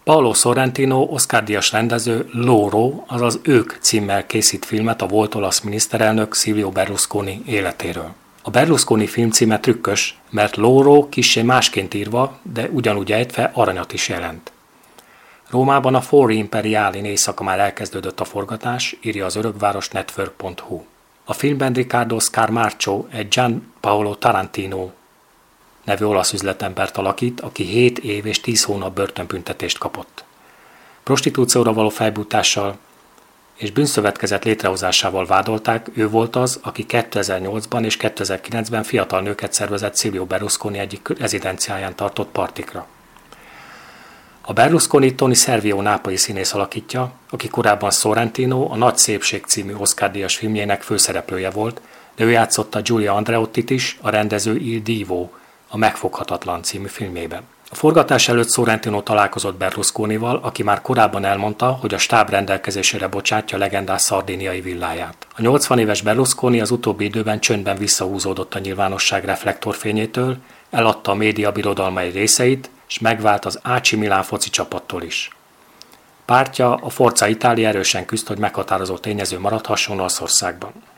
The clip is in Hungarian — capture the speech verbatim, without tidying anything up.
Paolo Sorrentino Oscar-díjas rendező Loro, azaz Ők címmel készít filmet a volt olasz miniszterelnök Silvio Berlusconi életéről. A Berlusconi film címe trükkös, mert Loro kissé másként írva, de ugyanúgy ejtve aranyat is jelent. Rómában a Fori Imperialin éjszaka már elkezdődött a forgatás, írja az örökváros network pont hu. A filmben Riccardo Scarmarcio egy Gian Paolo Tarantino nevű olasz üzletembert alakít, aki hét év és tíz hónap börtönbüntetést kapott. Prostitúcióra való felbutással és bűnszövetkezet létrehozásával vádolták, ő volt az, aki kétezer-nyolcban és kétezer-kilencben fiatal nőket szervezett Silvio Berlusconi egyik rezidenciáján tartott partikra. A Berlusconi Tony Servillo nápolyi színész alakítja, aki korábban Sorrentino a Nagy Szépség című Oscar-díjas filmjének főszereplője volt, de ő játszotta Giulia Andreottit is, a rendező Il Divo, a Megfoghatatlan című filmjében. A forgatás előtt Sorrentino találkozott Berlusconival, aki már korábban elmondta, hogy a stáb rendelkezésére bocsátja legendás szardiniai villáját. A nyolcvan éves Berlusconi az utóbbi időben csöndben visszahúzódott a nyilvánosság reflektorfényétől, eladta a média birodalmai részeit, és megvált az á cé Milán foci csapattól is. Pártja, a Forza Italia erősen küzd, hogy meghatározó tényező maradhasson Olaszországban.